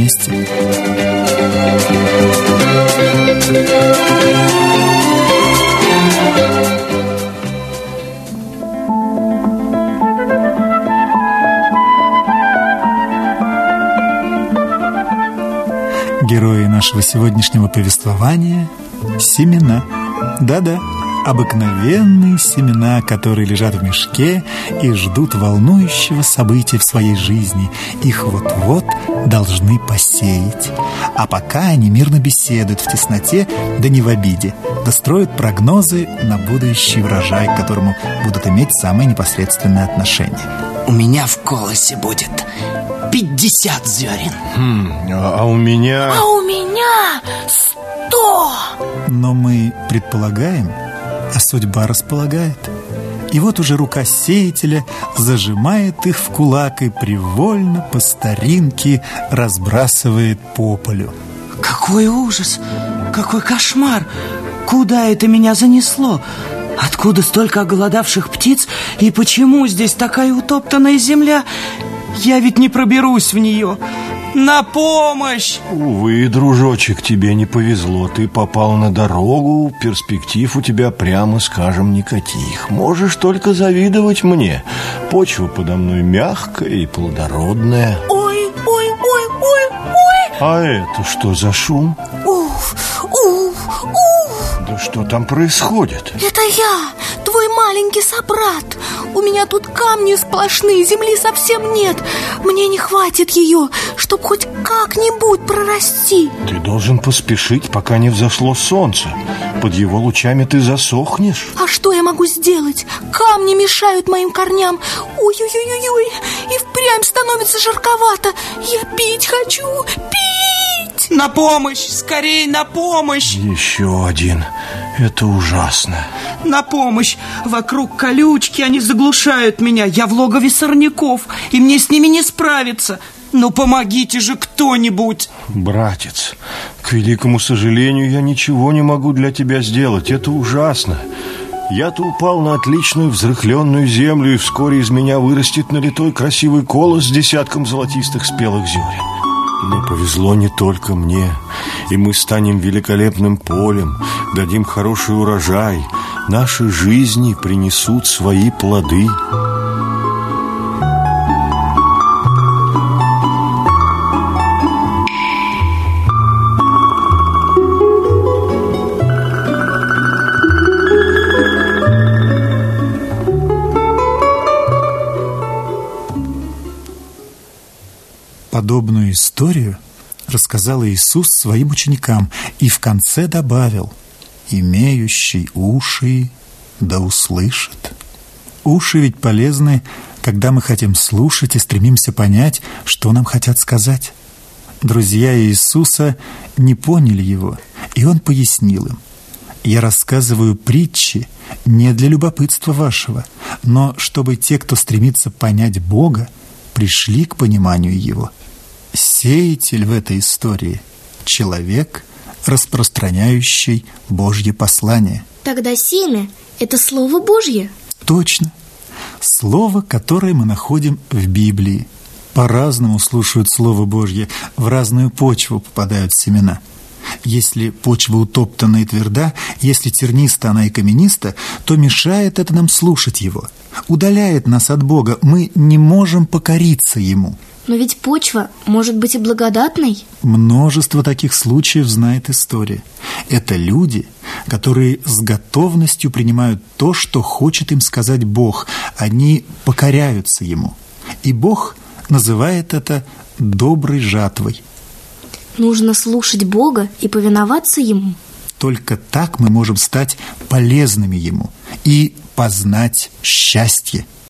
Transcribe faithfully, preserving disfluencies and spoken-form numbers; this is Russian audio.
вместе. Герои нашего сегодняшнего повествования – семена. Да-да, обыкновенные семена, которые лежат в мешке и ждут волнующего события в своей жизни. Их вот-вот должны посеять. А пока они мирно беседуют в тесноте, да не в обиде, да строят прогнозы на будущий урожай, к которому будут иметь самое непосредственное отношение. У меня в колосе будет пятьдесят зерен. Хм, а, а у меня... А у меня сто. Но мы предполагаем, а судьба располагает. И вот уже рука сеятеля зажимает их в кулак и привольно по старинке разбрасывает по полю. Какой ужас! Какой кошмар! Куда это меня занесло? Откуда столько оголодавших птиц? И почему здесь такая утоптанная земля? Я ведь не проберусь в нее. На помощь! Увы, дружочек, тебе не повезло. Ты попал на дорогу, перспектив у тебя, прямо скажем, никаких. Можешь только завидовать мне. Почва подо мной мягкая и плодородная. Ой, ой, ой, ой, ой. А это что за шум? Уф, уф, уф. Да что там происходит? Это я, твой маленький собрат. У меня тут камни сплошные, земли совсем нет. Мне не хватит ее, чтобы хоть как-нибудь прорасти. Ты должен поспешить, пока не взошло солнце. Под его лучами ты засохнешь. А что я могу сделать? Камни мешают моим корням. Ой-ой-ой-ой, и впрямь становится жарковато. Я пить хочу, пить! На помощь! Скорей на помощь! Еще один. Это ужасно. На помощь! Вокруг колючки, они заглушают меня. Я в логове сорняков, и мне с ними не справиться. Ну помогите же кто-нибудь! Братец, к великому сожалению, я ничего не могу для тебя сделать. Это ужасно. Я-то упал на отличную взрыхленную землю, и вскоре из меня вырастет налитой красивый колос с десятком золотистых спелых зерен. Но повезло не только мне, и мы станем великолепным полем, дадим хороший урожай, наши жизни принесут свои плоды. Подобную историю рассказал Иисус своим ученикам и в конце добавил: «Имеющий уши да услышит». Уши ведь полезны, когда мы хотим слушать и стремимся понять, что нам хотят сказать. Друзья Иисуса не поняли Его, и Он пояснил им: «Я рассказываю притчи не для любопытства вашего, но чтобы те, кто стремится понять Бога, пришли к пониманию Его». Сеятель в этой истории — человек, распространяющий Божье послание. Тогда семя — это Слово Божье? Точно. Слово, которое мы находим в Библии. По-разному слушают Слово Божье, в разную почву попадают семена. Если почва утоптана и тверда, если терниста она и камениста, то мешает это нам слушать Его, удаляет нас от Бога, мы не можем покориться Ему. Но ведь почва может быть и благодатной. Множество таких случаев знает история. Это люди, которые с готовностью принимают то, что хочет им сказать Бог. Они покоряются Ему. И Бог называет это доброй жатвой. Нужно слушать Бога и повиноваться Ему. Только так мы можем стать полезными Ему и познать счастье.